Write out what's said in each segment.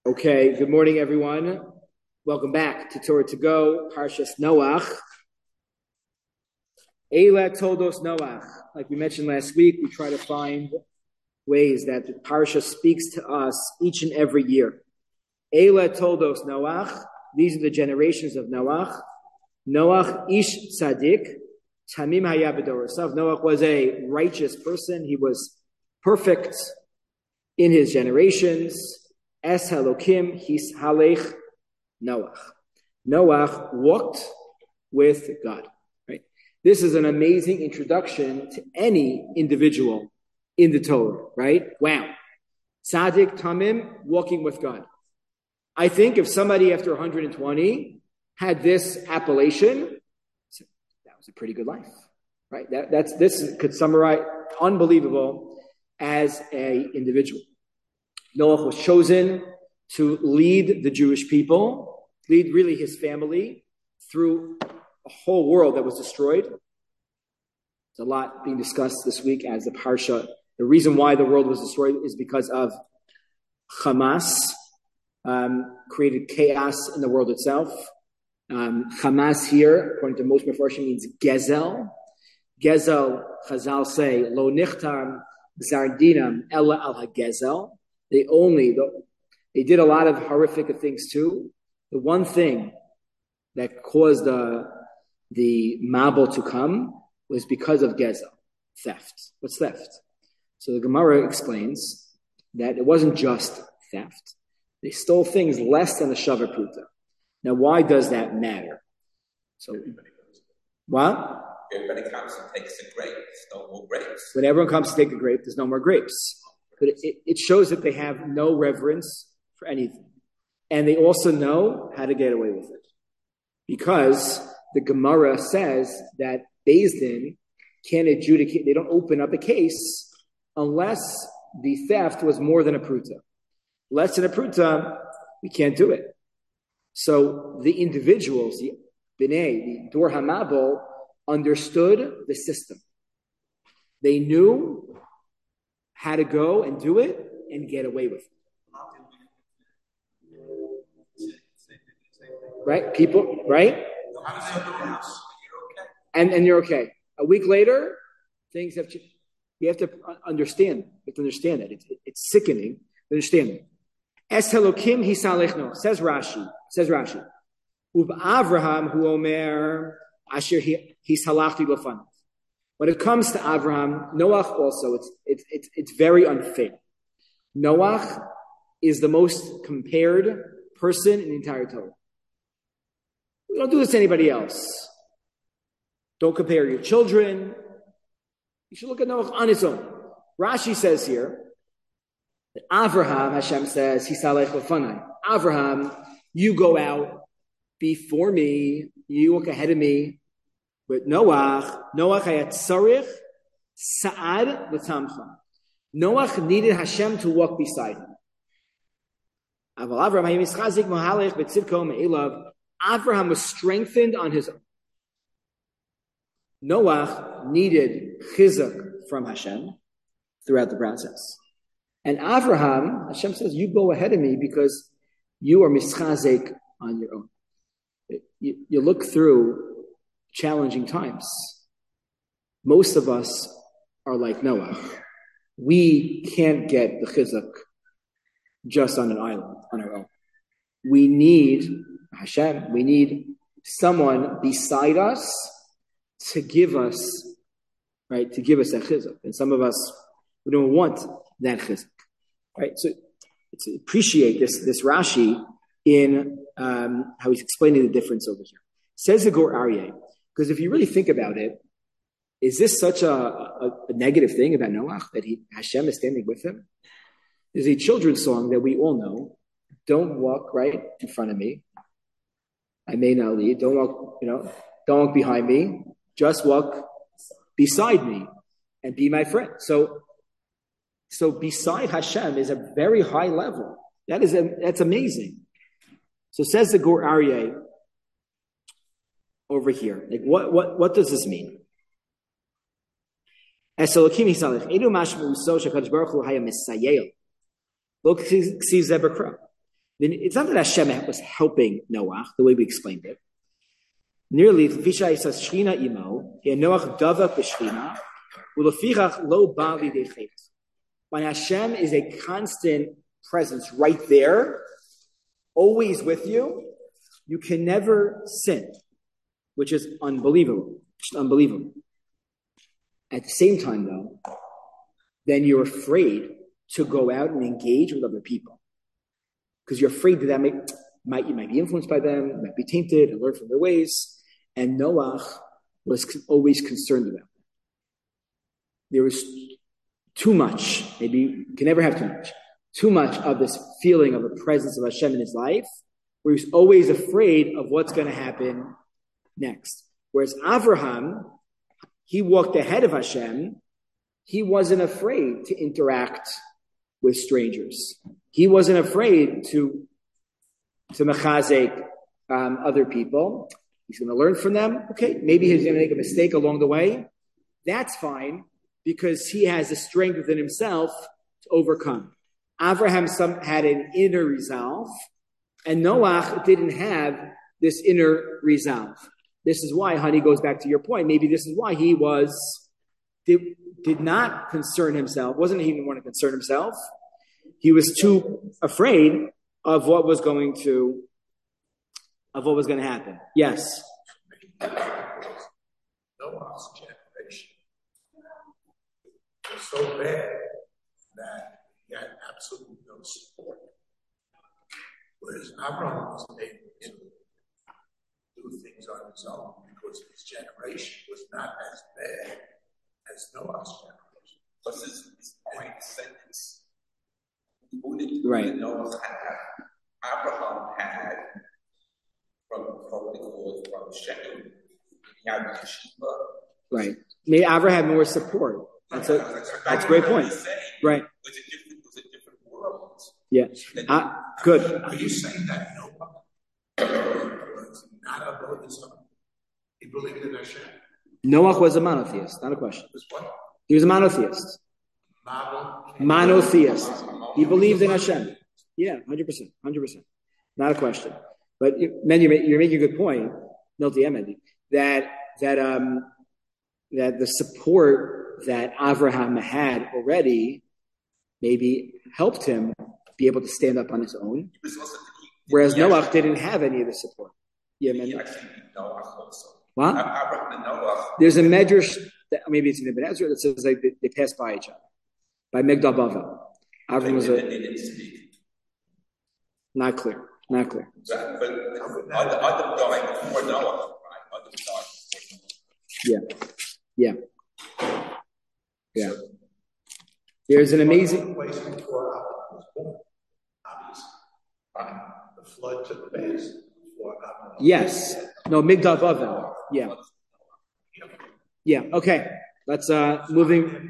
Okay, good morning, everyone. Welcome back to Torah to Go, Parshas Noach. Eila Toldos Noach. Like we mentioned last week, we try to find ways that the Parsha speaks to us each and every year. Eila Toldos Noach. These are the generations of Noach. Noach Ish Tzaddik. Tamim Haya B'dorasav. Noach was a righteous person. He was perfect in his generations. Es Elokim His Halech Noach. Noach walked with God. Right? This is an amazing introduction to any individual in the Torah. Right? Wow. Tzaddik Tamim, walking with God. I think if somebody after 120 had this appellation, that was a pretty good life. Right? This could summarize unbelievable as a individual. Noach was chosen to lead the Jewish people, lead really his family through a whole world that was destroyed. There's a lot being discussed this week as the Parsha. The reason why the world was destroyed is because of Hamas, created chaos in the world itself. Hamas here, according to most Mefarshim, means Gezel. Gezel, Chazal say, Lo nichtam zardinam ella al ha-Gezel. They did a lot of horrific things too. The one thing that caused the Mabul to come was because of Gezel, theft. What's theft? So the Gemara explains that it wasn't just theft. They stole things less than a Shavar Pruta. Now, why does that matter? So, what? Everybody comes and takes a grape. There's no more grapes. When everyone comes to take a grape, there's no more grapes. But it shows that they have no reverence for anything. And they also know how to get away with it. Because the Gemara says that Beis Din can't adjudicate, they don't open up a case unless the theft was more than a pruta. Less than a pruta, we can't do it. So the individuals, the B'nai, the Dor HaMabul, understood the system. They knew how to go and do it and get away with it. Right? People, right? And you're okay. A week later, things have changed. You have to understand. You have to understand that. It's sickening to understand it. Es Elokim hisalechno, says Rashi. Ub Avraham hu omer asher hisalachti lefanav. When it comes to Avraham, Noach also, it's very unfair. Noach is the most compared person in the entire Torah. We don't do this to anybody else. Don't compare your children. You should look at Noach on his own. Rashi says here that Avraham, Hashem says, Hisalech lefanai. Avraham, you go out before me. You walk ahead of me. But Noach had tzarich sa'ad v'tamcha. Noach needed Hashem to walk beside him. Avraham was strengthened on his own. Noach needed chizuk from Hashem throughout the process. And Avraham, Hashem says, you go ahead of me because you are mischazek on your own. You look through challenging times. Most of us are like Noah. We can't get the chizuk just on an island, on our own. We need Hashem. We need someone beside us to give us, right, to give us that chizuk. And some of us, we don't want that chizuk, right? So appreciate this Rashi in how he's explaining the difference over here. Says the Gur Aryeh, because if you really think about it, is this such a negative thing about Noach that Hashem is standing with him? There's a children's song that we all know. Don't walk right in front of me. I may not lead. Don't walk behind me. Just walk beside me and be my friend. So beside Hashem is a very high level. That's amazing. So says the Gur Aryeh over here. Like what does this mean? Esalokim hisalech edu mashmu so shakadosh baruch hu haya misayel lo ksiv zebekra. then it's not that Hashem was helping Noach the way we explained it. Nearly, Vishay says Shechina imo, Noach davak b'Shechina, u'lefichach lo ba lidei chet. When Hashem is a constant presence right there, always with you, you can never sin, which is unbelievable. Just unbelievable. At the same time, though, then you're afraid to go out and engage with other people because you're afraid that you might be influenced by them, you might be tainted and learn from their ways. And Noach was always concerned about that. There was too much, maybe you can never have too much of this feeling of the presence of Hashem in his life, where he was always afraid of what's going to happen next. Whereas Avraham, he walked ahead of Hashem. He wasn't afraid to interact with strangers. He wasn't afraid to mechazek other people. He's going to learn from them. Okay, maybe he's going to make a mistake along the way. That's fine because he has the strength within himself to overcome. Avraham had an inner resolve, and Noach didn't have this inner resolve. This is why, honey, goes back to your point. Maybe this is why he did not concern himself. Wasn't he even want to concern himself? He was too afraid of what was going to happen. Yes. Noah's generation was so bad that he had absolutely no support. Whereas Abraham was able to do things on his own because his generation was not as bad as Noah's generation. What's his point sentence? Right. Noah had, Abraham had from Shechem, he had Yeshiva. Right. Maybe Avraham had more support. That's a great point. Right. It was a different world. Yeah. Good. Are you saying that Noah was not a monotheist? He believed in Hashem. Noach was a monotheist, not a question. What? He was a monotheist. Monotheist. He believed in Hashem. Yeah, 100%. Not a question. But then you're making a good point, Milti Emedi, that the support that Avraham had already maybe helped him be able to stand up on his own, whereas Noach didn't have any of the support. Yeah, man. He actually beat Noach also. What? Abraham and Noach. There's a medrash that maybe it's in Ibn Ezra that says like they passed by each other by Migdal Bavel. Avraham was They didn't speak. Not clear. But Adam died before Noah, right? Adam died before Noah. Yeah. There's an amazing place before Abraham was born, obviously. The flood took place before Abraham. Yes. No, Migdal Bavel. Yeah. Okay. Let's moving.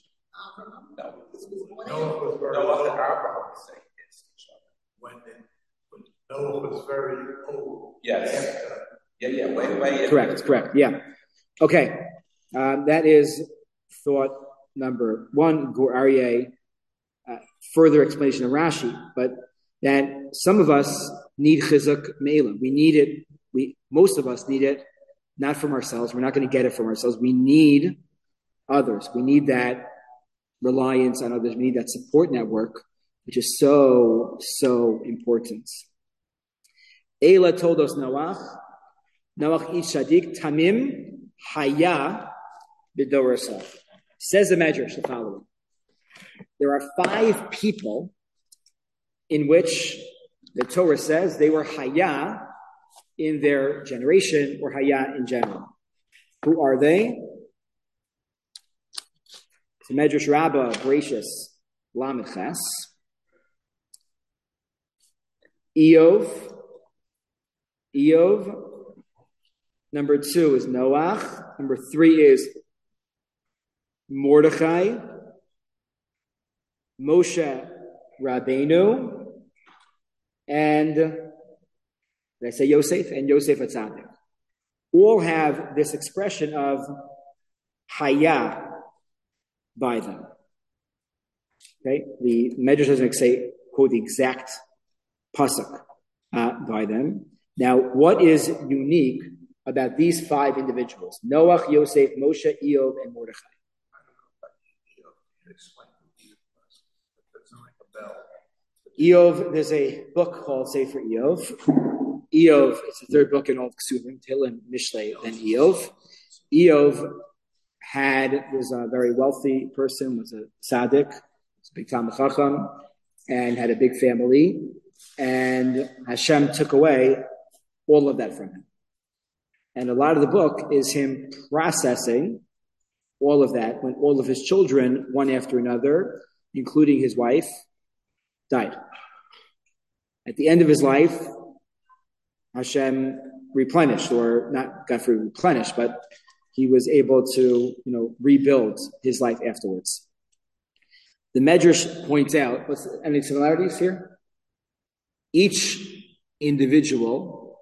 Noah was very Noah and old. Abraham were saying against each other. When Noah was very old. Yes. Yeah. Way. Correct. Yeah. Okay. That is thought number one. Gur Aryeh, further explanation of Rashi, but that some of us need chizuk me'ela. We need it. Most of us need it, not from ourselves. We're not going to get it from ourselves. We need others. We need that reliance on others. We need that support network, which is so important. Eila told us Noach ish shadik tamim haya b'dorasa. Says the Medrash the following: there are 5 people in which the Torah says they were haya in their generation or haya in general. Who are they? The Medrash Rabbah gracious Lamed Ches. Eov. Number 2 is Noach. Number 3 is Mordechai. Moshe Rabbeinu. And did I say Yosef? And Yosef Atzadik. All have this expression of Haya by them. Okay? The Medrash doesn't say, quote, the exact pasuk by them. Now, what is unique about these 5 individuals? Noach, Yosef, Moshe, Eov, and Mordechai. Eov, there's a book called Sefer Eov. Eov, it's the 3rd book in all Ksuvim, Tehillim, Mishlei, and Eov. Eov was a very wealthy person, was a tzaddik, was a big Talmid Chacham, and had a big family. And Hashem took away all of that from him. And a lot of the book is him processing all of that when all of his children, one after another, including his wife, died. At the end of his life, Hashem replenished, or not God forbid replenished, but he was able to, rebuild his life afterwards. The Medrash points out, any similarities here? Each individual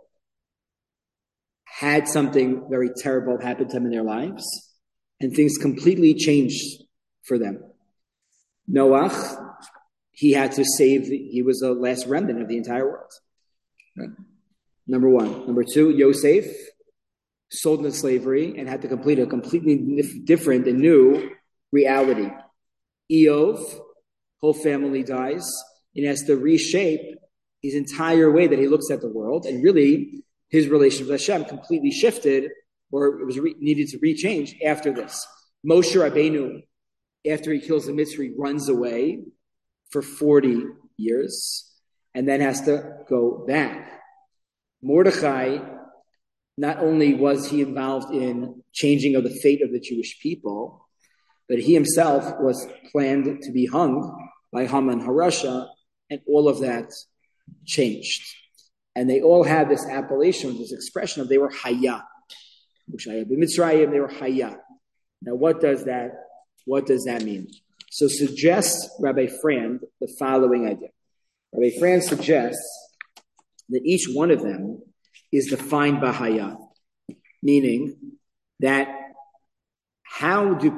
had something very terrible happen to them in their lives, and things completely changed for them. Noach, he had to he was the last remnant of the entire world. Right? Number 1. Number 2, Yosef, sold into slavery and had to complete a completely different and new reality. Eov, whole family dies, and has to reshape his entire way that he looks at the world, and really his relationship with Hashem completely shifted, or it was needed to rechange after this. Moshe Rabbeinu, after he kills the Mitzri, runs away for 40 years and then has to go back. Mordechai, not only was he involved in changing of the fate of the Jewish people, but he himself was planned to be hung by Haman Harasha, and all of that changed. And they all had this appellation, this expression of they were Hayah. Mitzrayim, they were Hayah. Now, what does that mean? So suggests Rabbi Frand the following idea. Rabbi Frand suggests that each one of them is defined by Hayah, meaning that how could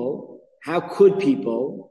people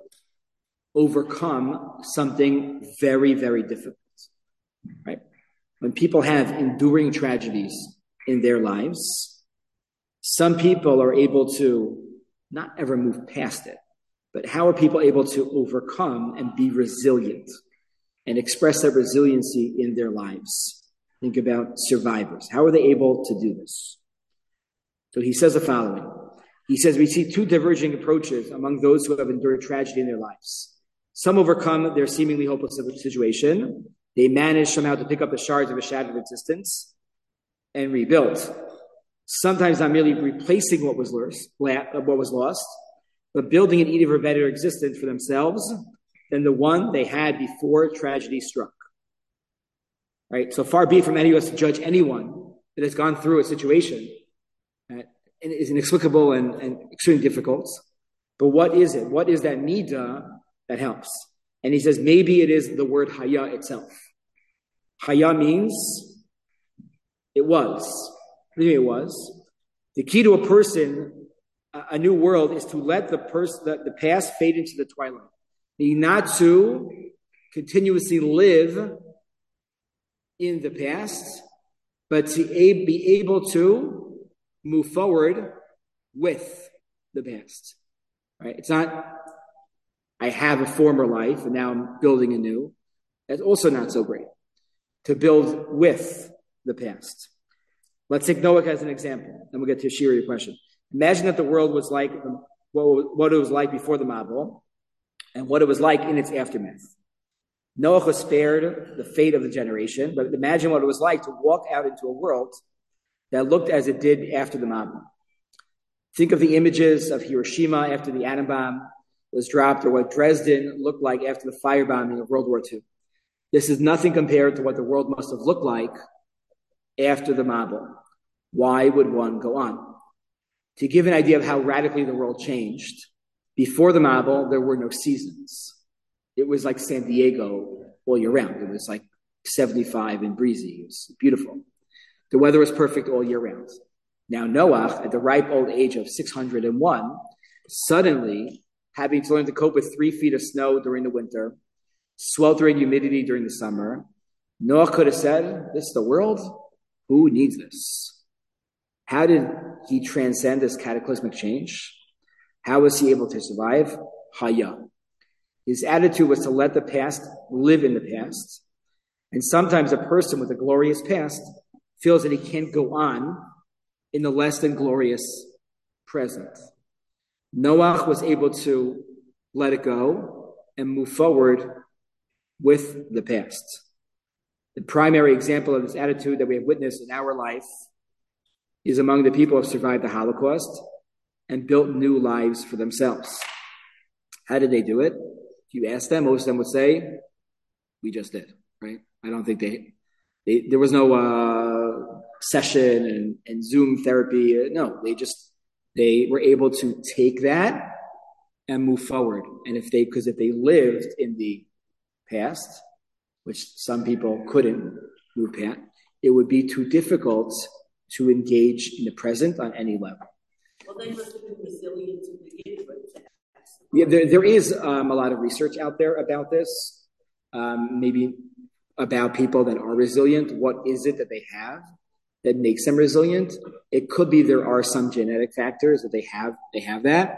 overcome something very, very difficult, right? When people have enduring tragedies in their lives, some people are able to not ever move past it, but how are people able to overcome and be resilient and express that resiliency in their lives? Think about survivors. How are they able to do this? So he says the following. He says, we see 2 diverging approaches among those who have endured tragedy in their lives. Some overcome their seemingly hopeless situation. They manage somehow to pick up the shards of a shattered existence and rebuild. Sometimes not merely replacing what was lost, but building an even better existence for themselves than the one they had before tragedy struck. Right? So far be it from any of us to judge anyone that has gone through a situation that is inexplicable and extremely difficult. But what is it? What is that midah that helps? And he says maybe it is the word Hayah itself. Hayah means it was. What do you mean it was? The key to a person, a new world, is to let the past fade into the twilight. Meaning not to continuously live in the past, but to be able to move forward with the past. Right? It's not, I have a former life and now I'm building a new. That's also not so great. To build with the past. Let's take Noach as an example. Then we'll get to your question. Imagine that the world was like what it was like before the Mabul and what it was like in its aftermath. Noach was spared the fate of the generation, but imagine what it was like to walk out into a world that looked as it did after the Mabul. Think of the images of Hiroshima after the atom bomb was dropped, or what Dresden looked like after the firebombing of World War II. This is nothing compared to what the world must have looked like after the Mabul. Why would one go on? To give an idea of how radically the world changed, before the Mabul, there were no seasons. It was like San Diego all year round. It was like 75 and breezy. It was beautiful. The weather was perfect all year round. Now Noach, at the ripe old age of 601, suddenly having to learn to cope with 3 feet of snow during the winter, sweltering humidity during the summer, Noah could have said, this is the world? Who needs this? How did he transcend this cataclysmic change? How was he able to survive? Haya. His attitude was to let the past live in the past. And sometimes a person with a glorious past feels that he can't go on in the less than glorious present. Noah was able to let it go and move forward with the past. The primary example of this attitude that we have witnessed in our life is among the people who have survived the Holocaust and built new lives for themselves. How did they do it? If you ask them, most of them would say, we just did, right? I don't think there was no session and Zoom therapy. No, they were able to take that and move forward. And if they lived in the past, which some people couldn't move past, it would be too difficult to engage in the present on any level. Well, they must have been resilient to begin with. Yeah, there is a lot of research out there about this, maybe about people that are resilient. What is it that they have that makes them resilient? It could be there are some genetic factors that they have that.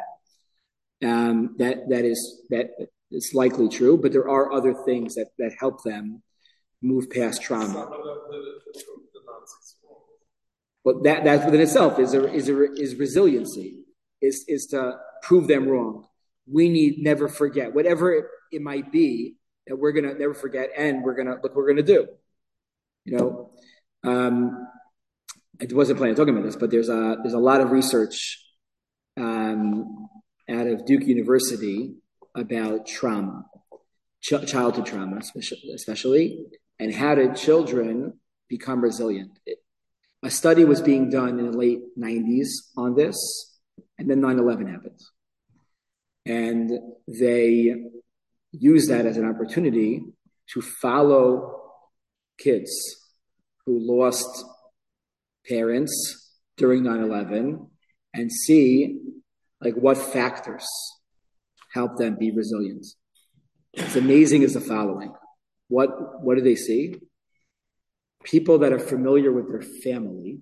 That is likely true, but there are other things that help them move past trauma. But that within itself is resiliency, is to prove them wrong. We need never forget whatever it might be that we're gonna never forget, and we're gonna look what we're gonna do. I wasn't planning on talking about this, but there's a lot of research out of Duke University about trauma, childhood trauma, especially, and how did children become resilient. A study was being done in the late 90s on this, and then 9/11 happened. And they used that as an opportunity to follow kids who lost parents during 9/11 and see what factors help them be resilient. What's amazing is the following. What do they see? People that are familiar with their family,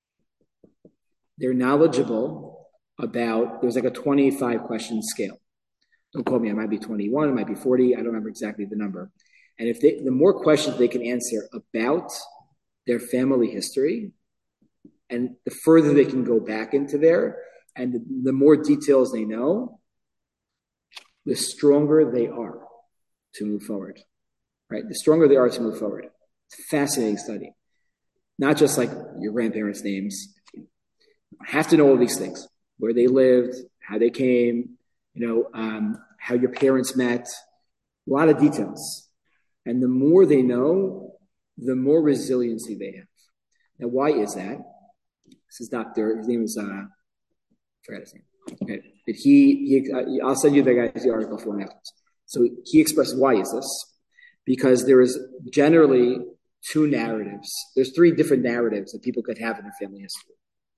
they're knowledgeable about, there's a 25 question scale. Don't quote me, it might be 21, it might be 40, I don't remember exactly the number. And the more questions they can answer about their family history, and the further they can go back into there, and the more details they know, the stronger they are to move forward, right? The stronger they are to move forward. It's a fascinating study. Not just your grandparents' names. You have to know all these things. Where they lived, how they came, how your parents met. A lot of details. And the more they know, the more resiliency they have. Now, why is that? This is his name is, I forgot his name. Okay. But I'll send you the article for him afterwards. So he expressed, why is this? Because there is generally two narratives. There's three different narratives that people could have in their family history.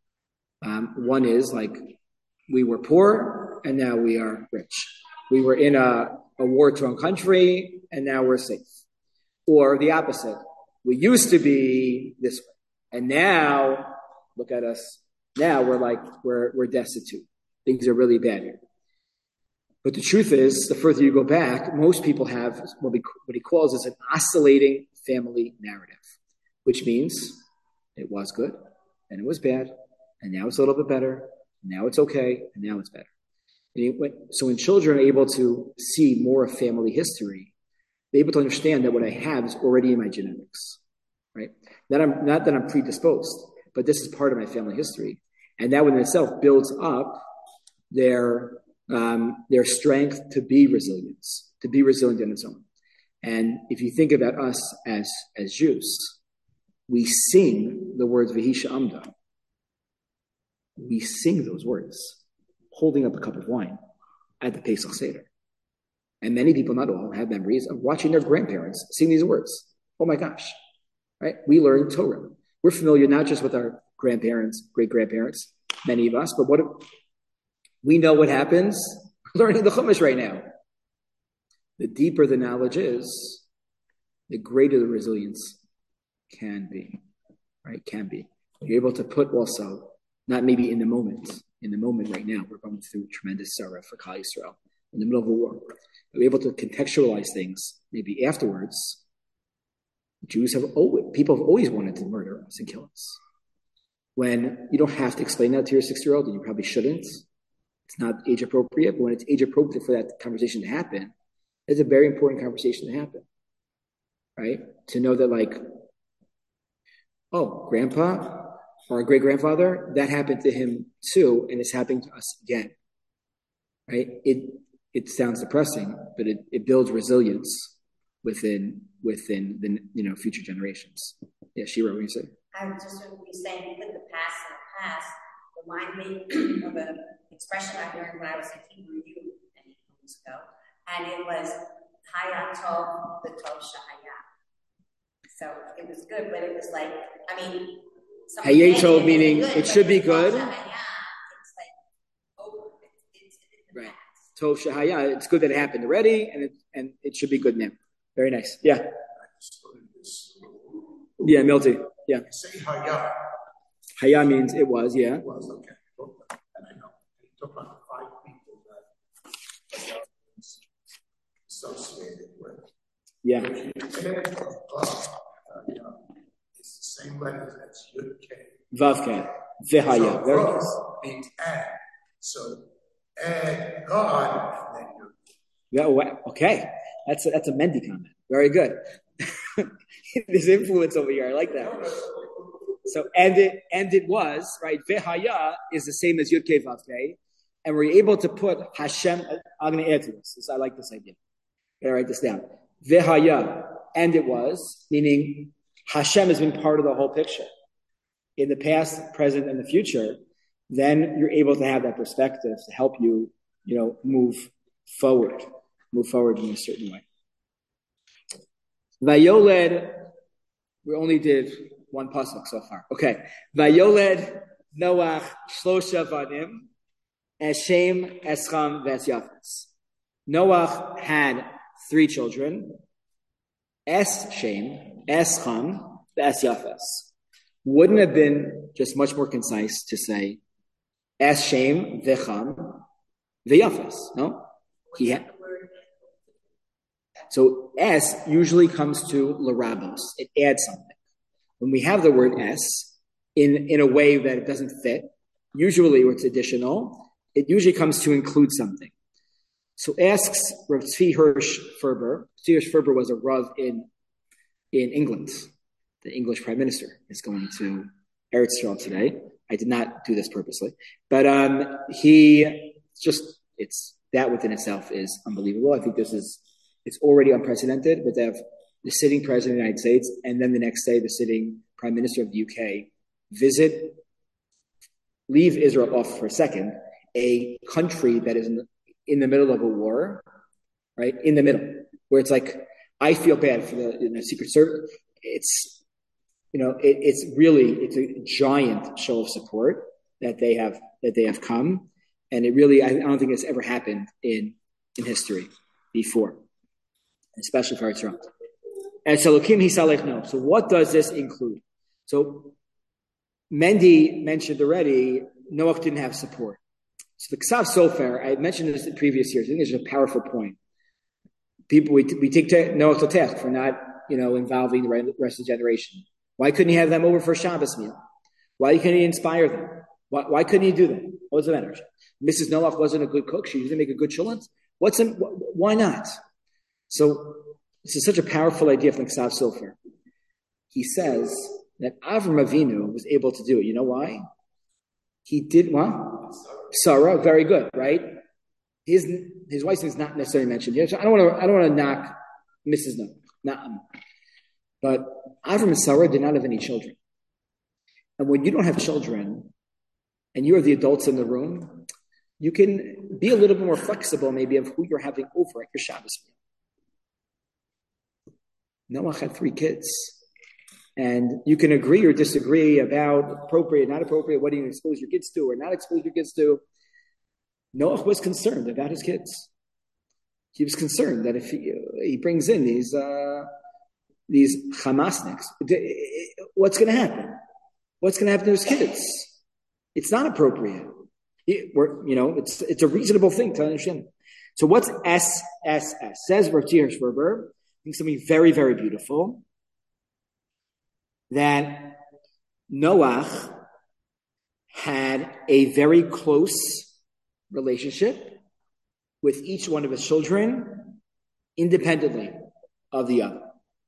One is we were poor and now we are rich. We were in a war-torn country and now we're safe. Or the opposite. We used to be this way. And now, look at us. Now we're destitute. Things are really bad here. But the truth is, the further you go back, most people have what he calls as an oscillating family narrative, which means it was good, and it was bad, and now it's a little bit better, and now it's okay, and now it's better. So when children are able to see more of family history, they're able to understand that what I have is already in my genetics, right? Not that I'm predisposed, but this is part of my family history. And that within itself builds up their strength to be resilient on its own. And if you think about us as Jews, we sing the words V'hisha Amda. We sing those words, holding up a cup of wine at the Pesach Seder. And many people, not all, have memories of watching their grandparents sing these words. Oh my gosh, right? We learn Torah. We're familiar not just with our grandparents, great-grandparents, many of us, but we know what happens learning the Chumash right now. The deeper the knowledge is, the greater the resilience can be, right? Can be. You're able to put also, not maybe in the moment right now, we're going through tremendous sorrow for Klal Yisrael in the middle of a war. We're able to contextualize things maybe afterwards. People have always wanted to murder us and kill us. When you don't have to explain that to your 6-year-old, and you probably shouldn't. It's not age appropriate, but when it's age appropriate for that conversation to happen, it's a very important conversation to happen, right? To know that, like, oh, grandpa or great grandfather, that happened to him too, and it's happening to us again, right? It sounds depressing, but it builds resilience within the future generations. Yeah, Shira, what do you say? I was just going to be saying, because the past remind me of an expression I learned when I was in Hebrew youth many years ago, and it was Hayat Tov V'Tov Shahaya. So it was good, but it was like, I mean, Hayat Tov meaning it should be good. It's like over. It's right. Tov Shahaya, it's good that it happened already, and it should be good now. Very nice. Yeah. Yeah, Milty. Yeah. Say Haya. Haya means it was, yeah. It was, okay. And I know. You talk about 5 people that Haya is associated with. Yeah. If you add Haya, it's the same letters as Yud K. Vav K. V'Haya. Very nice. Means add. So add God and then Yud. Yeah, okay. That's a Mendy comment. Very good. There's influence over here. I like that. So and it was right. Vehaya is the same as Yud Kei Vav Kei, and we're able to put Hashem. I'm going to add to this. I like this idea. I'm going to write this down. Vehaya, and it was, meaning Hashem has been part of the whole picture in the past, present, and the future. Then you're able to have that perspective to help you, move forward in a certain way. Vayoled, we only did one pasuk so far. Okay. Vayoled Noach Shlosha Vanim Eshem Escham Vesyafes. Noach had 3 children. Eschem, Escham, Vesyafes. Wouldn't have been just much more concise to say Eschem Vecham Veyafes? No? He had. So S usually comes to Larabos. It adds something. When we have the word S in a way that it doesn't fit, usually it's additional, it usually comes to include something. So asks Rav Tzvi Hirsch Ferber. Tzvi Hirsch Ferber was a Rav in England. The English Prime Minister is going to Eretz Yisrael today. I did not do this purposely. But it's that within itself is unbelievable. I think it's already unprecedented, but they have the sitting president of the United States and then the next day the sitting prime minister of the UK leave Israel off for a second, a country that is in the middle of a war, right? In the middle, where it's like, I feel bad for the Secret Service. It's a giant show of support that they have come. And it really, I don't think it's ever happened in history before, especially for Israel. And so Elokim Hisalech no. So what does this include? So Mendy mentioned already, Noach didn't have support. So the Ksav Sofer, I mentioned this in previous years. I think it's a powerful point. People, we take Noach to task for not, involving the rest of the generation. Why couldn't he have them over for a Shabbos meal? Why couldn't he inspire them? Why couldn't he do that? What was the matter? Mrs. Noach wasn't a good cook. She didn't make a good chulent. Why not? So this is such a powerful idea from Ksav Sofer. He says that Avram Avinu was able to do it. You know why? He did what? Sarah, very good, right? His wife's name is not necessarily mentioned here. So I don't want to knock Mrs. Noach. But Avram and Sarah did not have any children. And when you don't have children, and you are the adults in the room, you can be a little bit more flexible maybe of who you're having over at your Shabbos meal. Noach had 3 kids. And you can agree or disagree about appropriate, not appropriate, what do you expose your kids to or not expose your kids to. Noach was concerned about his kids. He was concerned that if he brings in these these Hamasniks, what's going to happen? What's going to happen to those kids? It's not appropriate. It's a reasonable thing to understand. So what's SSS? Says Rav Hirschberger, I think something very, very beautiful, that Noach had a very close relationship with each one of his children independently of the other.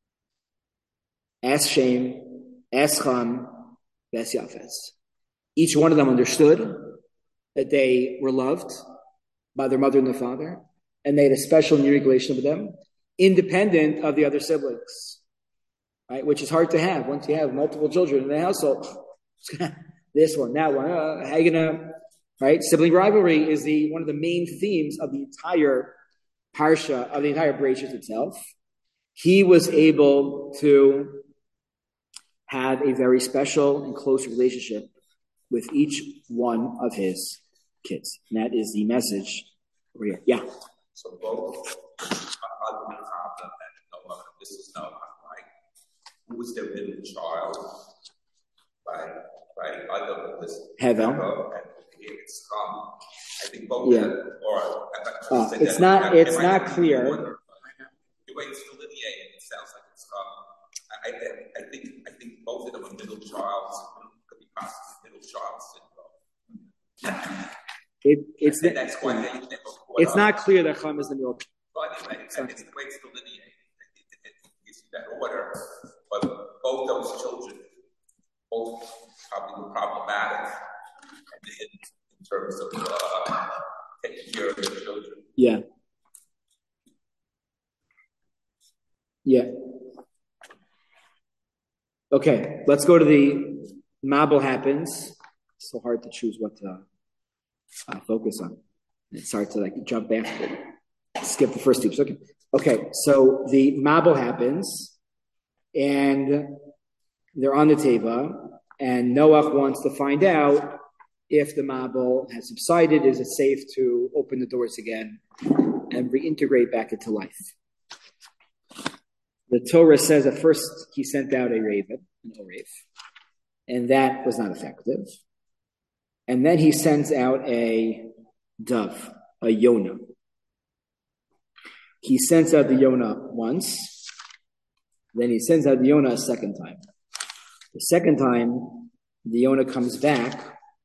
Es Shem, Es Cham, Es Yafes. Each one of them understood that they were loved by their mother and their father, and they had a special and unique relationship with them, independent of the other siblings, right? Which is hard to have once you have multiple children in the household. This one, that one, how you gonna, right? Sibling rivalry is one of the main themes of the entire parsha, of the entire Bereshit itself. He was able to have a very special and close relationship with each one of his kids. And that is the message over here. Yeah. So both Adam and Noah, this is Noah, right? Who was their middle child? Right? Adam was Hevel. And it's I think both of them, it's not clear. The way it's delineated, it sounds like it's I think both of them are middle child. Could be possibly middle child syndrome. It's not clear that Cham is the middle child. But anyway, it's the way it's delineated. It gives you that order. But both those children, both probably were problematic in terms of taking care of their children. Yeah. Okay, let's go to the Mabul happens. It's so hard to choose what to focus on. It's hard to jump back, skip the first two. Okay, so the Mabul happens, and they're on the Teva, and Noach wants to find out if the Mabul has subsided. Is it safe to open the doors again and reintegrate back into life? The Torah says at first he sent out a raven, an Oref, and that was not effective. And then he sends out a dove, a Yonah. He sends out the Yonah once, then he sends out the Yonah a second time. The second time, the Yonah comes back.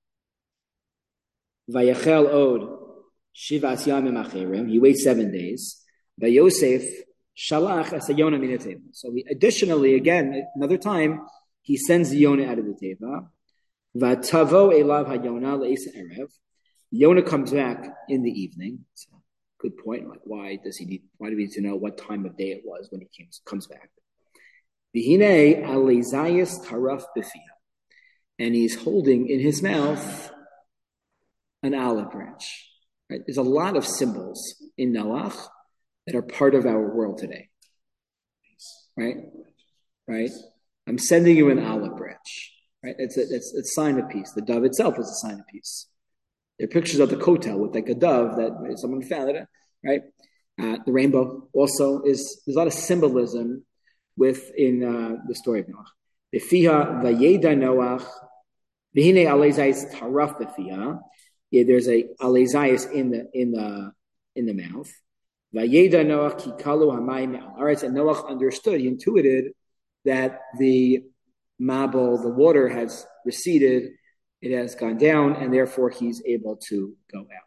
Vayachel od shivas yamim acherim. He waits 7 days. Vayosef shalach as a Yonah min teva. So additionally, again, another time, he sends the Yonah out of the teva. Vatavo elav hayonah leisa erev. Yonah comes back in the evening. It's a good point. Why do we need to know what time of day it was when he comes back? V'hinei aleizayis taraf b'fiyah, and he's holding in his mouth an olive branch. Right? There's a lot of symbols in Noach that are part of our world today. Right? I'm sending you an olive branch. Right? It's a sign of peace. The dove itself is a sign of peace. There are pictures of the kotel with a dove that someone found it. Right? The rainbow also there's a lot of symbolism within the story of Noach. Befiha vayeda Noach v'hinei aleizayis taraf befiha. There's a aleizayis in the mouth. Vayeda Noach kikalu hamayim me'al. And Noach understood, he intuited that the Mabul, the water has receded, it has gone down, and therefore he's able to go out.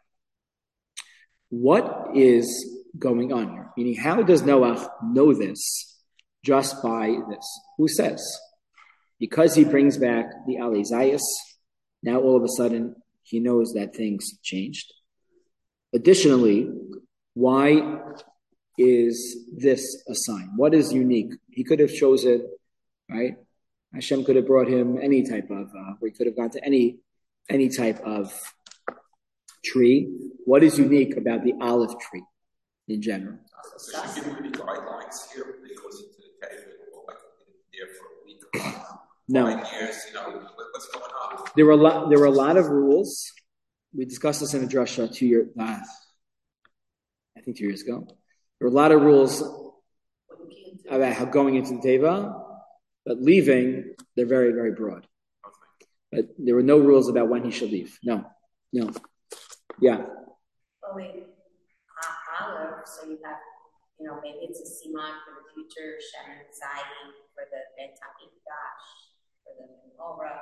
What is going on here? Meaning, how does Noach know this just by this? Who says? Because he brings back the aleizayis, now all of a sudden he knows that things changed. Additionally, why is this a sign? What is unique? He could have chosen, right? Hashem could have brought him any type of, or he could have gone to any type of tree. What is unique about the olive tree in general? So should give any guidelines here because it's there for a week, no. 5 years. What's going on? There were a lot of rules. We discussed this in a drasha 2 years ago. There were a lot of rules about how going into the teva, but leaving, they're very, very broad. But there were no rules about when he should leave. No. Yeah. Oh, wait. Olive, so you have, maybe it's a siman for the future, Shem and Zayin for the Ben Dash, for the Menorah.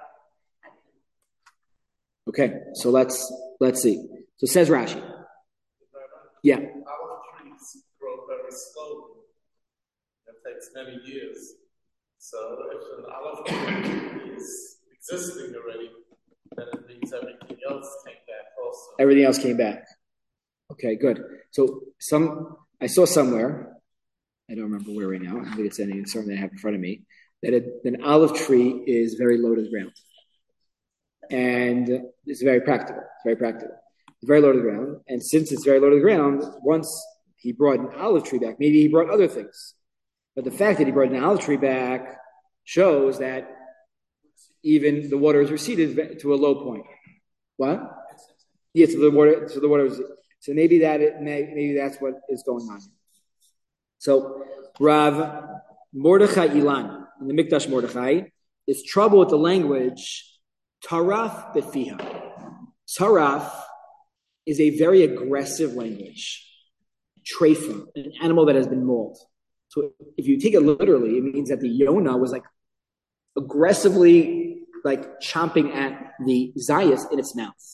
Okay, so let's see. So says Rashi. Yeah. Olive trees grow very slowly. It takes many years. So if an olive tree is existing already, then it means everything else came back also. Everything else came back. Okay, good. So I saw somewhere, I don't remember where right now, I think it's something I have in front of me, that an olive tree is very low to the ground. And it's very practical. It's very low to the ground. And since it's very low to the ground, once he brought an olive tree back, maybe he brought other things. But the fact that he brought an olive tree back shows that even the water is receded to a low point. What? Yeah, so the water is. So maybe that's what is going on. So Rav Mordechai Ilan in the Mikdash Mordechai is trouble with the language taraf befiha. Taraf is a very aggressive language. Treifa, an animal that has been mauled. So if you take it literally, it means that the Yonah was like aggressively like chomping at the Zayas in its mouth.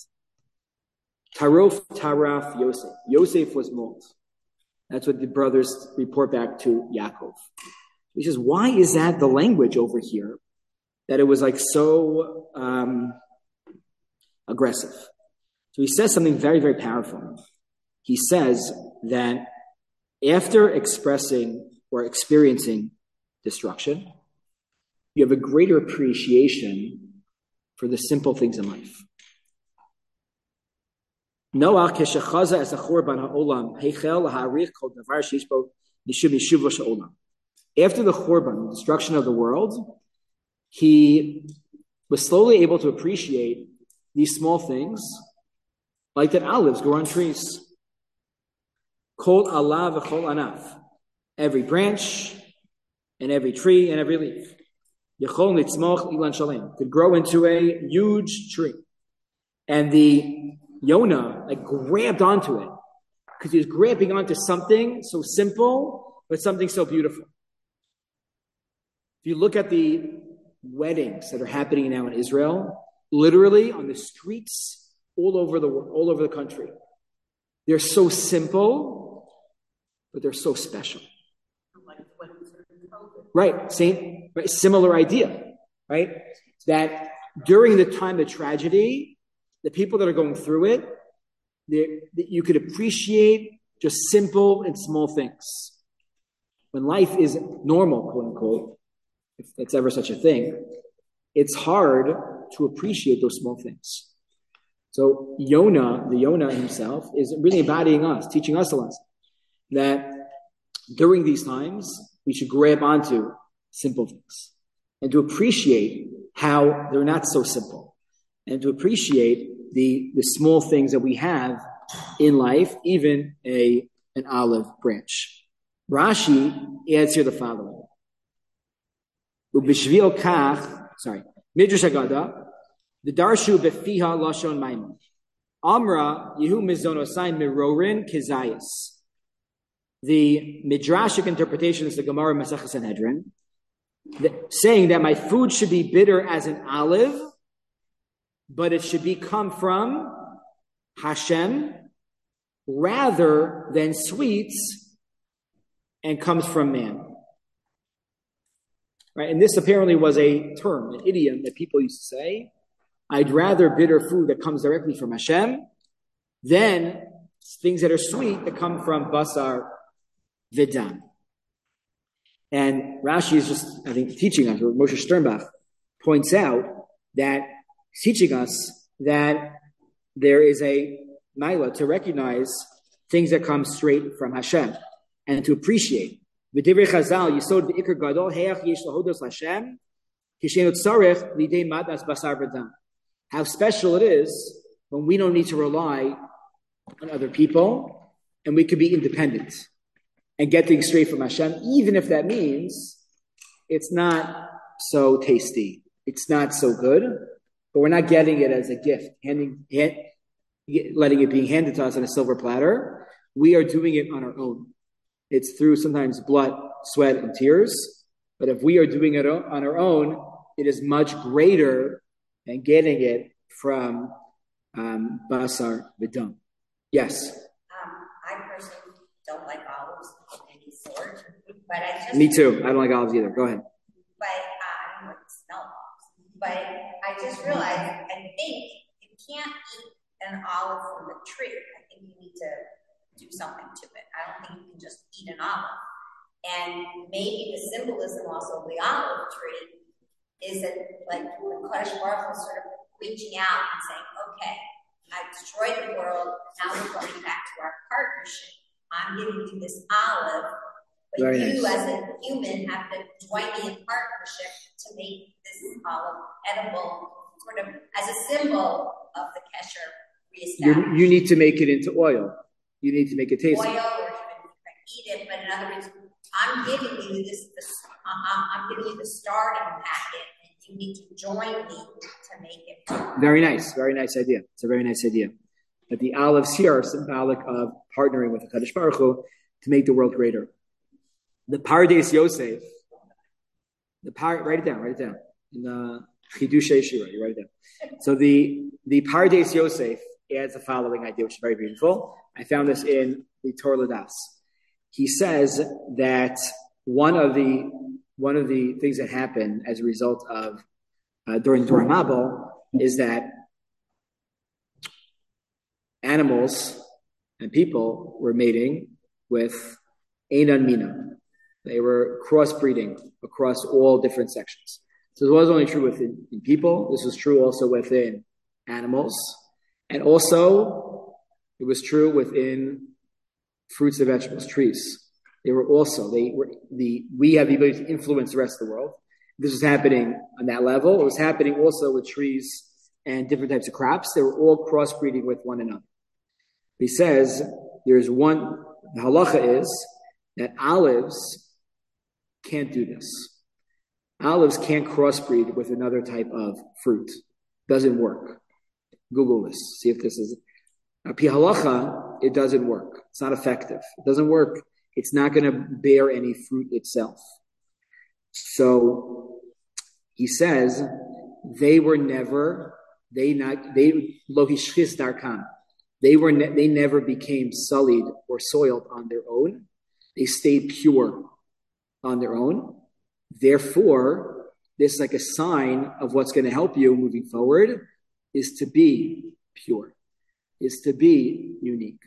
Taraf Yosef. Yosef was mauled. That's what the brothers report back to Yaakov. He says, why is that the language over here? That it was like so aggressive. So he says something very, very powerful. He says that after expressing or experiencing destruction, you have a greater appreciation for the simple things in life. Noach keshechaza as a chorban ha'olam heichel ha'arich kol davar sheishbo nishub yishuv sha'olam. After the chorban, the destruction of the world, he was slowly able to appreciate these small things, like that olives grow on trees. Kol alav v'chol anaf. Every branch, and every tree, and every leaf. Yechol nitzmoch ilan shalem. Could grow into a huge tree. And the Yonah grabbed onto it because he was grabbing onto something so simple, but something so beautiful. If you look at the weddings that are happening now in Israel, literally on the streets all over the country, they're so simple, but they're so special. Right, similar idea, right? That during the time of tragedy, the people that are going through it, you could appreciate just simple and small things. When life is normal, quote unquote, if that's ever such a thing, it's hard to appreciate those small things. So the Yonah himself, is really embodying us, teaching us a lesson that during these times, we should grab onto simple things and to appreciate how they're not so simple and to appreciate the small things that we have in life, even an olive branch. Rashi adds here the following. Midrash Haggadah, the Darshu befiha lashon maimon. Amra yehu mizonosai mirorin kezayis. The Midrashic interpretation is the Gemara Masechah Sanhedrin, saying that my food should be bitter as an olive, but it should come from Hashem rather than sweets and comes from man. Right? And this apparently was a term, an idiom that people used to say, I'd rather bitter food that comes directly from Hashem than things that are sweet that come from basar vidam. And Rashi is just, I think, teaching us, or Moshe Sternbach points out that teaching us that there is a maila to recognize things that come straight from Hashem and to appreciate. V'divrei Chazal, Yisod v'ikar gadol heach yesh lahodos Hashem kishenot tzarech lidei matas basar v'dam. How special it is when we don't need to rely on other people and we could be independent. and get things straight from Hashem, even if that means it's not so tasty, it's not so good, but we're not getting it as a gift, letting it be handed to us on a silver platter. We are doing it on our own. It's through sometimes blood, sweat, and tears. But if we are doing it on our own, it is much greater than getting it from basar v'dam. Yes? I personally don't like olives of any sort. But I just... Me too. I don't like olives either. Go ahead. But I don't like the smell of olives. But I just realized, I think you can't eat an olive from the tree. I think you need to do something to it. I don't think you can just eat an olive. And maybe the symbolism also of the olive tree is that, like, the Kadosh Baruch Hu is sort of reaching out and saying, okay, I've destroyed the world, now we're going back to our partnership. I'm giving you this olive, but Very you nice. as a human have to join me in partnership to make this olive edible, sort of as a symbol of the kesher reestablished. You need to make it into oil. You need to make it tasty. Oil, or even eat it, but in other words, I'm giving you I'm giving you the starting packet, and you need to join me to make it. Very nice. Very nice idea. It's a very nice idea. But the olives here are symbolic of partnering with the Kadosh Baruch Hu to make the world greater. The Pardes Yosef, write it down. In the Chidushei Shira, you write it down. So the Pardes Yosef adds the following idea, which is very beautiful. I found this in the Torah Ladas. He says that one of the things that happened as a result of during Dor Mabul is that animals and people were mating with Einan Mina. They were crossbreeding across all different sections. So this was only true within people. This was true also within animals. And also, it was true within fruits and vegetables, trees. We have the ability to influence the rest of the world. This was happening on that level. It was happening also with trees and different types of crops. They were all crossbreeding with one another. He says the halacha is that olives can't do this. Olives can't crossbreed with another type of fruit. Doesn't work. Google this. See if this is... Pi halacha, it doesn't work. It's not effective. It doesn't work. It's not going to bear any fruit itself. So he says they never became sullied or soiled on their own. They stayed pure on their own. Therefore, this is like a sign of what's going to help you moving forward is to be pure, is to be unique.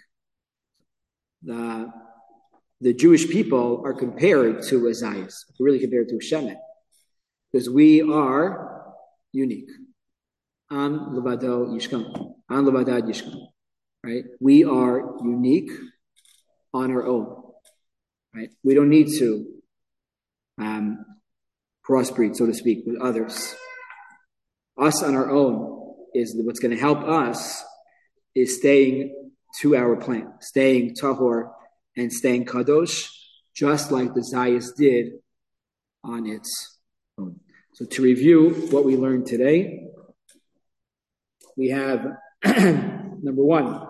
The Jewish people are compared to Isaiah, really compared to Shemet, because we are unique. An levado yishkam, an levadad yishkam. Right? We are unique on our own. Right? We don't need to crossbreed, so to speak, with others. Us on our own is what's going to help us is staying to our plan, staying tahor and staying kadosh, just like the Zayas did on its own. So to review what we learned today, we have number one,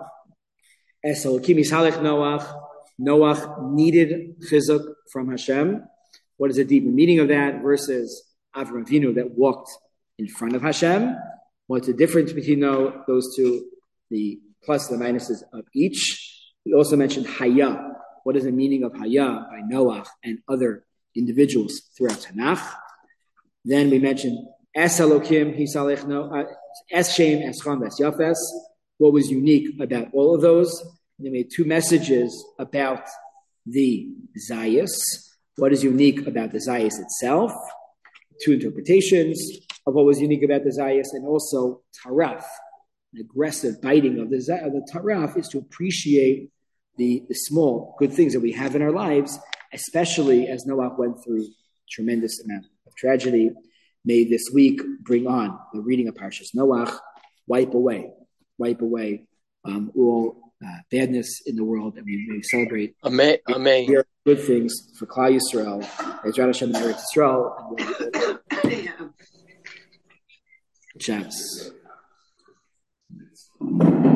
Noach needed chizuk from Hashem. What is the deeper meaning of that versus Avraham Avinu that walked in front of Hashem? What's the difference between those two, the plus and the minuses of each? We also mentioned Haya. What is the meaning of Haya by Noach and other individuals throughout Tanakh? Then we mentioned Es Elokim, Hisalech No, Es Shem, Es Cham, Es Yafes. What was unique about all of those? And they made two messages about the Zayas. What is unique about the Zayas itself? Two interpretations of what was unique about the Zayas, and also Taraf. An aggressive biting of the Taraf is to appreciate the small good things that we have in our lives, especially as Noach went through a tremendous amount of tragedy. May this week bring on the reading of Parshas Noach, wipe away all badness in the world, and we may celebrate Amen. good things for Klal Yisrael, Ezrat Hashem and Eretz Yisrael, and Shabbos.